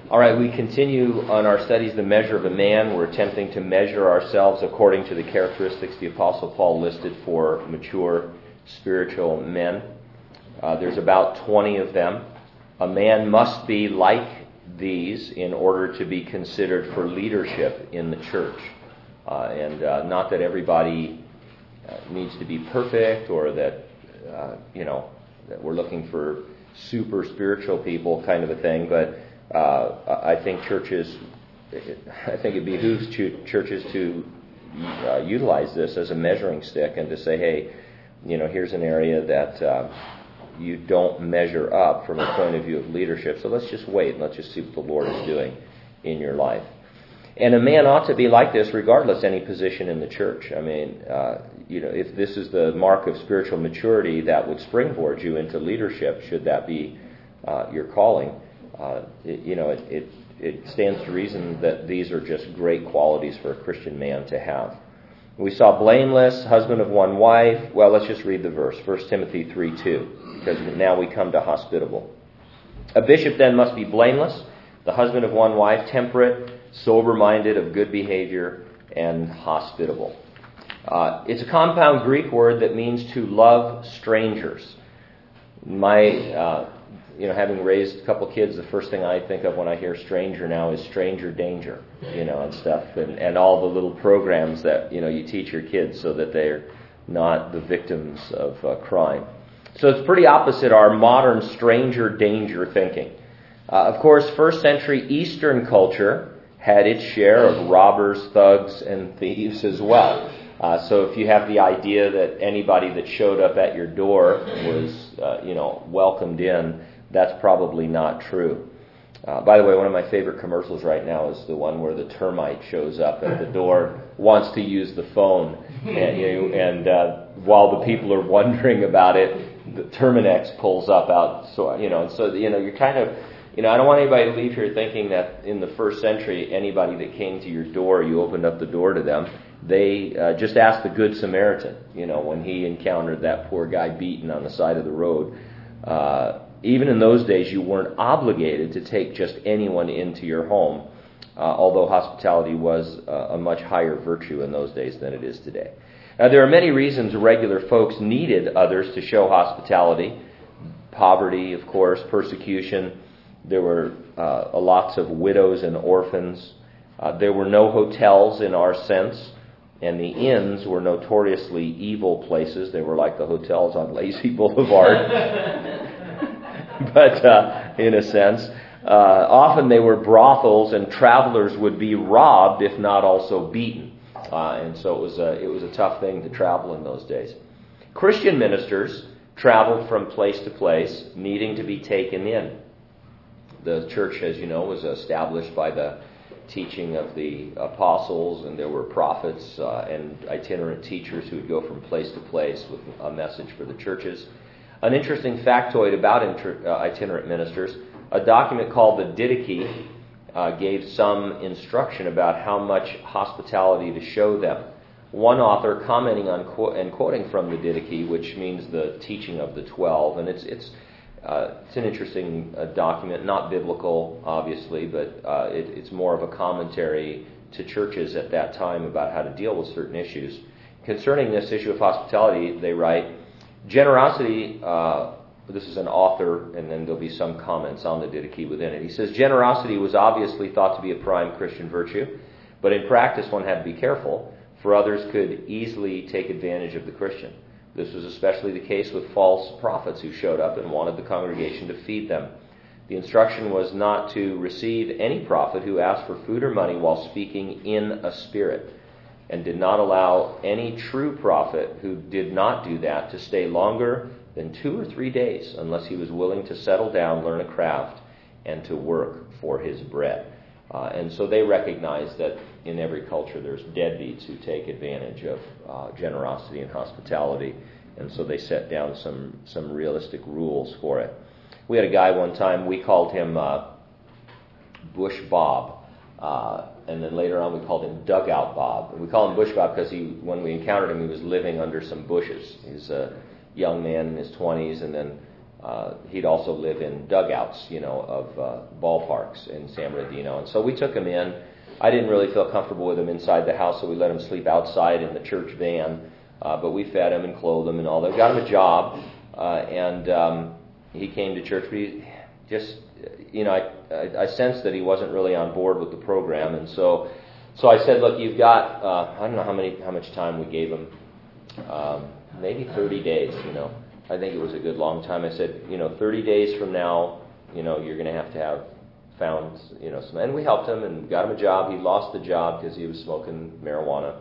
All right, we continue on our studies, The Measure of a Man. We're attempting to measure ourselves according to the characteristics the Apostle Paul listed for mature spiritual men. There's about 20 of them. A man must be like these in order to be considered for leadership in the church. And not that everybody needs to be perfect, or that, that we're looking for super spiritual people kind of a thing, but I think it behooves churches to utilize this as a measuring stick and to say, hey, here's an area that you don't measure up from a point of view of leadership, so let's just wait and let's just see what the Lord is doing in your life. And a man ought to be like this regardless any position in the church. I mean, if this is the mark of spiritual maturity, that would springboard you into leadership, should that be your calling. It stands to reason that these are just great qualities for a Christian man to have. We saw blameless, husband of one wife. Well, let's just read the verse, 1 Timothy 3:2, because now we come to hospitable. A bishop then must be blameless, the husband of one wife, temperate, sober-minded, of good behavior, and hospitable. It's a compound Greek word that means to love strangers. Having raised a couple kids, the first thing I think of when I hear stranger now is stranger danger, and stuff, and all the little programs that, you teach your kids so that they're not the victims of crime. So it's pretty opposite our modern stranger danger thinking. Of course, first century Eastern culture had its share of robbers, thugs, and thieves as well. So if you have the idea that anybody that showed up at your door was, welcomed in, that's probably not true. By the way, one of my favorite commercials right now is the one where the termite shows up at the door, wants to use the phone, and while the people are wondering about it, the Terminex pulls up out. So you're kind of, I don't want anybody to leave here thinking that in the first century, anybody that came to your door, you opened up the door to them. They just asked the Good Samaritan, when he encountered that poor guy beaten on the side of the road. Even in those days, you weren't obligated to take just anyone into your home, although hospitality was a much higher virtue in those days than it is today. Now, there are many reasons regular folks needed others to show hospitality. Poverty, of course, persecution. There were lots of widows and orphans. There were no hotels in our sense, and the inns were notoriously evil places. They were like the hotels on Lazy Boulevard. But in a sense, often they were brothels, and travelers would be robbed, if not also beaten. And so it was a tough thing to travel in those days. Christian ministers traveled from place to place, needing to be taken in. The church, as you know, was established by the teaching of the apostles, and there were prophets and itinerant teachers who would go from place to place with a message for the churches. An interesting factoid about itinerant ministers, a document called the Didache gave some instruction about how much hospitality to show them. One author commenting on and quoting from the Didache, which means the teaching of the 12, and it's an interesting document, not biblical, obviously, but it's more of a commentary to churches at that time about how to deal with certain issues. Concerning this issue of hospitality, they write, generosity, this is an author, and then there'll be some comments on the Didache within it. He says, generosity was obviously thought to be a prime Christian virtue, but in practice one had to be careful, for others could easily take advantage of the Christian. This was especially the case with false prophets who showed up and wanted the congregation to feed them. The instruction was not to receive any prophet who asked for food or money while speaking in a spirit, and did not allow any true prophet who did not do that to stay longer than 2 or 3 days unless he was willing to settle down, learn a craft, and to work for his bread. And so they recognize that in every culture there's deadbeats who take advantage of generosity and hospitality, and so they set down some realistic rules for it. We had a guy one time, we called him Bush Bob, and then later on we called him Dugout Bob. And we call him Bush Bob because when we encountered him, he was living under some bushes. He's a young man in his 20s, and then he'd also live in dugouts, of ballparks in San Bernardino. And so we took him in. I didn't really feel comfortable with him inside the house, so we let him sleep outside in the church van. But we fed him and clothed him and all that. Got him a job, and he came to church. But he just, I sensed that he wasn't really on board with the program, and so I said, look, you've got, I don't know how much time we gave him, maybe 30 days, I think it was a good long time. I said, 30 days from now, you're going to have found, some, and we helped him and got him a job. He lost the job because he was smoking marijuana.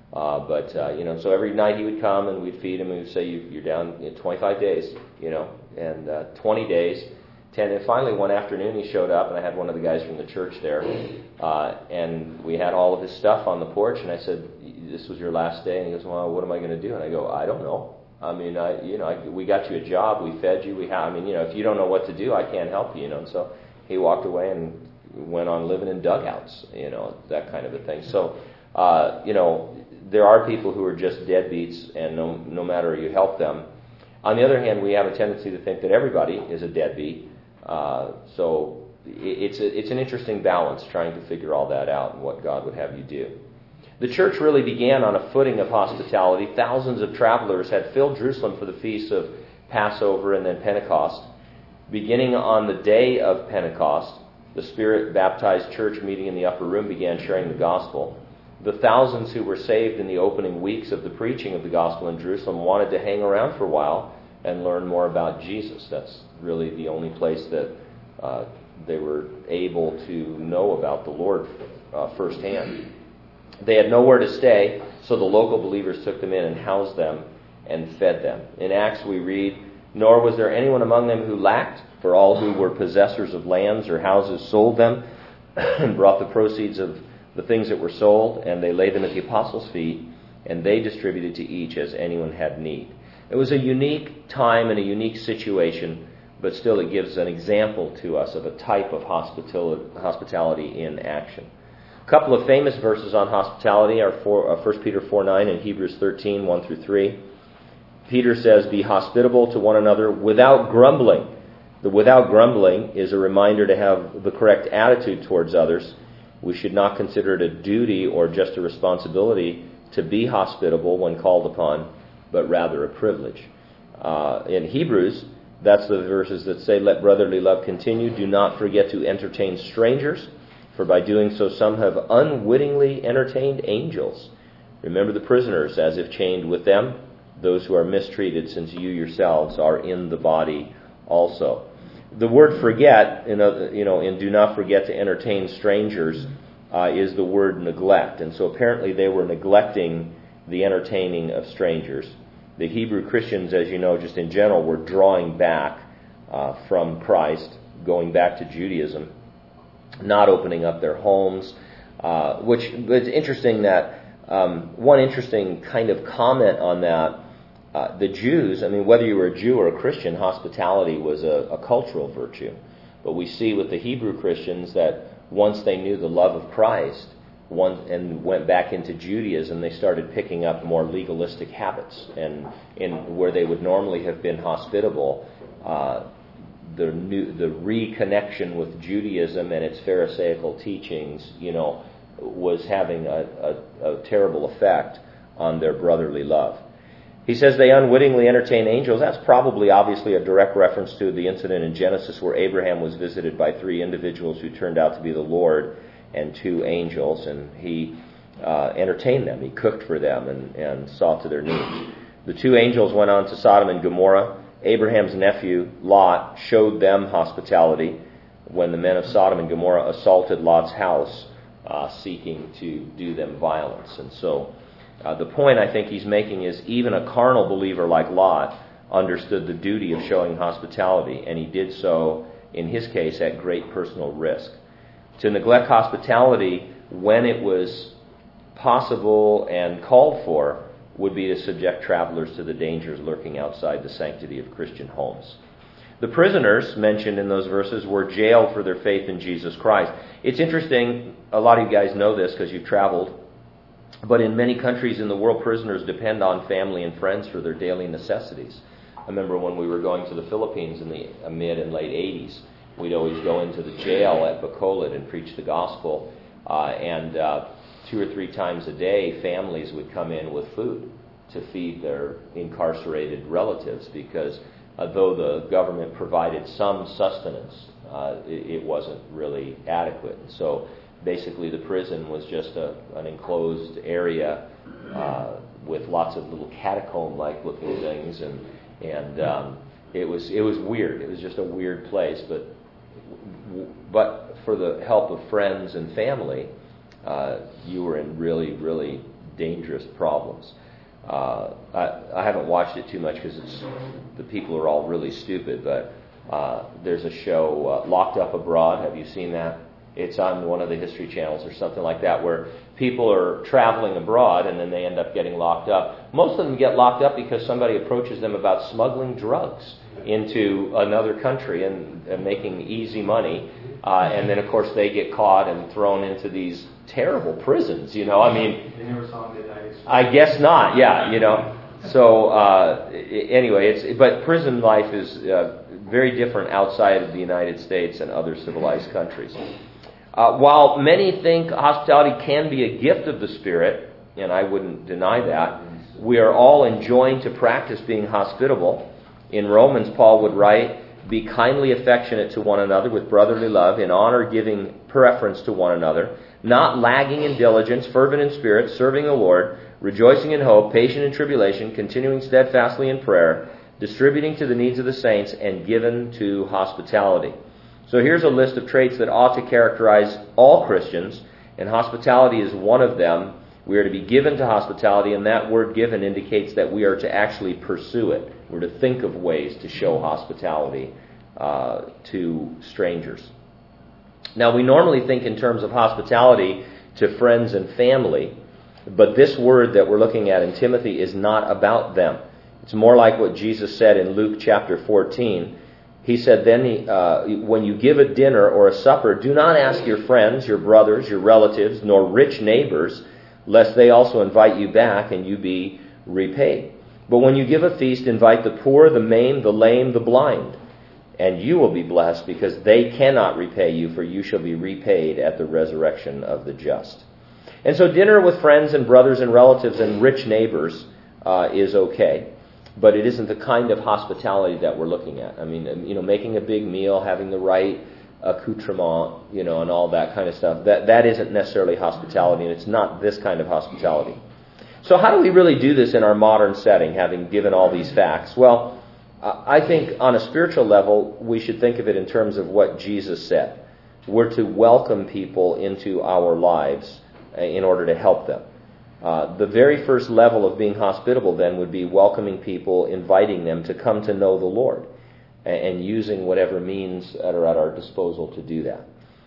So every night he would come and we'd feed him and we'd say, you're down 25 days, and 20 days, 10. And finally one afternoon he showed up, and I had one of the guys from the church there, and we had all of his stuff on the porch, and I said, this was your last day? And he goes, well, what am I going to do? And I go, I don't know. I mean, we got you a job, we fed you, if you don't know what to do, I can't help you, And so he walked away and went on living in dugouts, that kind of a thing. So, there are people who are just deadbeats, and no matter you help them. On the other hand, we have a tendency to think that everybody is a deadbeat. So it's an interesting balance trying to figure all that out and what God would have you do. The church really began on a footing of hospitality. Thousands of travelers had filled Jerusalem for the feasts of Passover and then Pentecost. Beginning on the day of Pentecost, the Spirit-baptized church meeting in the upper room began sharing the gospel. The thousands who were saved in the opening weeks of the preaching of the gospel in Jerusalem wanted to hang around for a while and learn more about Jesus. That's really the only place that they were able to know about the Lord firsthand. They had nowhere to stay, so the local believers took them in and housed them and fed them. In Acts we read, nor was there anyone among them who lacked, for all who were possessors of lands or houses sold them and brought the proceeds of the things that were sold, and they laid them at the apostles' feet, and they distributed to each as anyone had need. It was a unique time and a unique situation, but still it gives an example to us of a type of hospitality in action. A couple of famous verses on hospitality are 1 Peter 4:9 and Hebrews 13:1 through 3. Peter says, be hospitable to one another without grumbling. The without grumbling is a reminder to have the correct attitude towards others. We should not consider it a duty or just a responsibility to be hospitable when called upon, but rather a privilege. In Hebrews, that's the verses that say, let brotherly love continue. Do not forget to entertain strangers, for by doing so some have unwittingly entertained angels. Remember the prisoners as if chained with them, those who are mistreated, since you yourselves are in the body also. The word forget, in do not forget to entertain strangers, is the word neglect. And so apparently they were neglecting the entertaining of strangers. The Hebrew Christians, as you know, just in general, were drawing back from Christ, going back to Judaism, not opening up their homes, which it's interesting that one interesting kind of comment on that, the Jews, whether you were a Jew or a Christian, hospitality was a cultural virtue. But we see with the Hebrew Christians that once they knew the love of Christ and went back into Judaism, they started picking up more legalistic habits. And in where they would normally have been hospitable, the reconnection with Judaism and its Pharisaical teachings, was having a terrible effect on their brotherly love. He says they unwittingly entertain angels. That's probably obviously a direct reference to the incident in Genesis where Abraham was visited by 3 individuals who turned out to be the Lord and 2 angels, and he entertained them. He cooked for them and saw to their needs. The 2 angels went on to Sodom and Gomorrah. Abraham's nephew, Lot, showed them hospitality when the men of Sodom and Gomorrah assaulted Lot's house, seeking to do them violence. And so the point I think he's making is even a carnal believer like Lot understood the duty of showing hospitality, and he did so, in his case, at great personal risk. To neglect hospitality when it was possible and called for would be to subject travelers to the dangers lurking outside the sanctity of Christian homes. The prisoners mentioned in those verses were jailed for their faith in Jesus Christ. It's interesting, a lot of you guys know this because you've traveled, but in many countries in the world, prisoners depend on family and friends for their daily necessities. I remember when we were going to the Philippines in the mid and late 80s, we'd always go into the jail at Bacolod and preach the gospel. And 2 or 3 times a day, families would come in with food to feed their incarcerated relatives, because though the government provided some sustenance, it wasn't really adequate. So basically the prison was just an enclosed area with lots of little catacomb-like looking things, and it was weird. It was just a weird place, but for the help of friends and family, you were in really, really dangerous problems. I haven't watched it too much because the people are all really stupid, but there's a show, Locked Up Abroad. Have you seen that? It's on one of the History Channels or something like that, where people are traveling abroad and then they end up getting locked up. Most of them get locked up because somebody approaches them about smuggling drugs into another country and making easy money. And then, of course, they get caught and thrown into these terrible prisons, They never saw them get died. I guess not, yeah, So, anyway, but prison life is very different outside of the United States and other civilized countries. While many think hospitality can be a gift of the Spirit, and I wouldn't deny that, we are all enjoined to practice being hospitable. In Romans, Paul would write, "Be kindly affectionate to one another with brotherly love, in honor giving preference to one another, not lagging in diligence, fervent in spirit, serving the Lord, rejoicing in hope, patient in tribulation, continuing steadfastly in prayer, distributing to the needs of the saints, and given to hospitality." So here's a list of traits that ought to characterize all Christians, and hospitality is one of them. We are to be given to hospitality, and that word given indicates that we are to actually pursue it. We're to think of ways to show hospitality to strangers. Now, we normally think in terms of hospitality to friends and family, but this word that we're looking at in Timothy is not about them. It's more like what Jesus said in Luke chapter 14. He said, when you give a dinner or a supper, do not ask your friends, your brothers, your relatives, nor rich neighbors, lest they also invite you back and you be repaid. But when you give a feast, invite the poor, the maimed, the lame, the blind, and you will be blessed, because they cannot repay you, for you shall be repaid at the resurrection of the just. And so dinner with friends and brothers and relatives and rich neighbors is okay. But it isn't the kind of hospitality that we're looking at. Making a big meal, having the right accoutrement, and all that kind of stuff. That isn't necessarily hospitality, and it's not this kind of hospitality. So how do we really do this in our modern setting, having given all these facts? Well, I think on a spiritual level, we should think of it in terms of what Jesus said. We're to welcome people into our lives in order to help them. The very first level of being hospitable then would be welcoming people, inviting them to come to know the Lord, and using whatever means that are at our disposal to do that.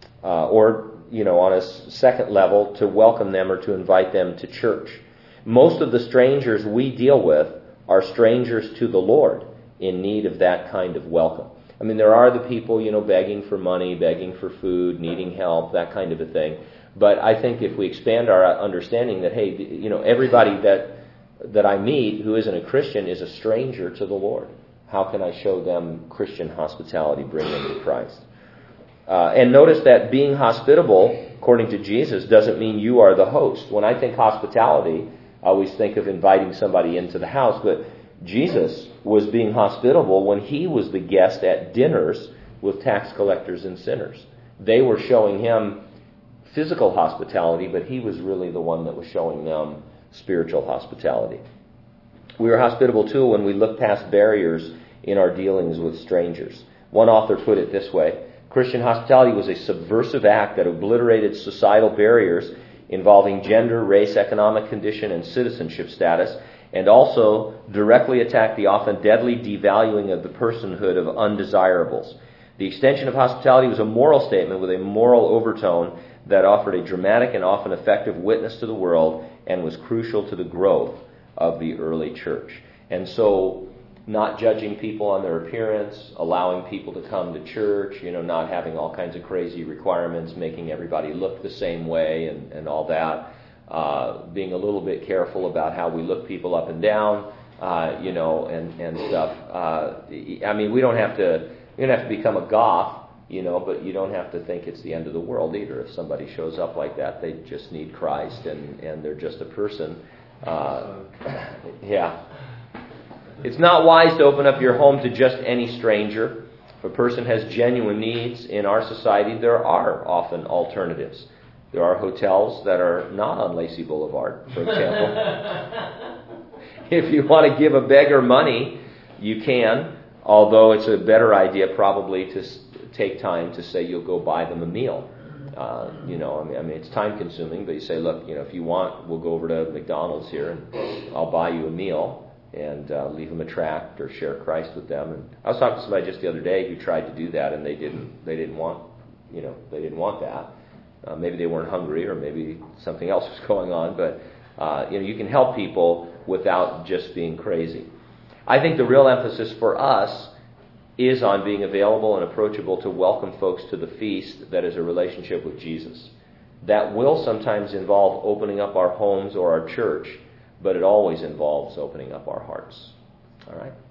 On a second level, to welcome them or to invite them to church. Most of the strangers we deal with are strangers to the Lord in need of that kind of welcome. There are the people, begging for money, begging for food, needing help, that kind of a thing. But I think if we expand our understanding that, hey, everybody that I meet who isn't a Christian is a stranger to the Lord. How can I show them Christian hospitality, bring them to Christ? And notice that being hospitable, according to Jesus, doesn't mean you are the host. When I think hospitality, I always think of inviting somebody into the house, but Jesus was being hospitable when he was the guest at dinners with tax collectors and sinners. They were showing him physical hospitality, but he was really the one that was showing them spiritual hospitality. We are hospitable too when we look past barriers in our dealings with strangers. One author put it this way: Christian hospitality was a subversive act that obliterated societal barriers involving gender, race, economic condition, and citizenship status, and also directly attacked the often deadly devaluing of the personhood of undesirables. The extension of hospitality was a moral statement with a moral overtone that offered a dramatic and often effective witness to the world and was crucial to the growth of the early church. And so, not judging people on their appearance, allowing people to come to church, not having all kinds of crazy requirements, making everybody look the same way and all that, being a little bit careful about how we look people up and down, and stuff. I mean, we don't have to become a goth, but you don't have to think it's the end of the world either. If somebody shows up like that, they just need Christ, and they're just a person. Yeah. It's not wise to open up your home to just any stranger. If a person has genuine needs in our society, there are often alternatives. There are hotels that are not on Lacey Boulevard, for example. If you want to give a beggar money, you can, although it's a better idea probably to take time to say you'll go buy them a meal. I mean, it's time consuming, but you say, look, if you want, we'll go over to McDonald's here and I'll buy you a meal and leave them a tract or share Christ with them. And I was talking to somebody just the other day who tried to do that, and they didn't want that. Maybe they weren't hungry, or maybe something else was going on, but you can help people without just being crazy. I think the real emphasis for us is on being available and approachable to welcome folks to the feast that is a relationship with Jesus. That will sometimes involve opening up our homes or our church, but it always involves opening up our hearts. All right?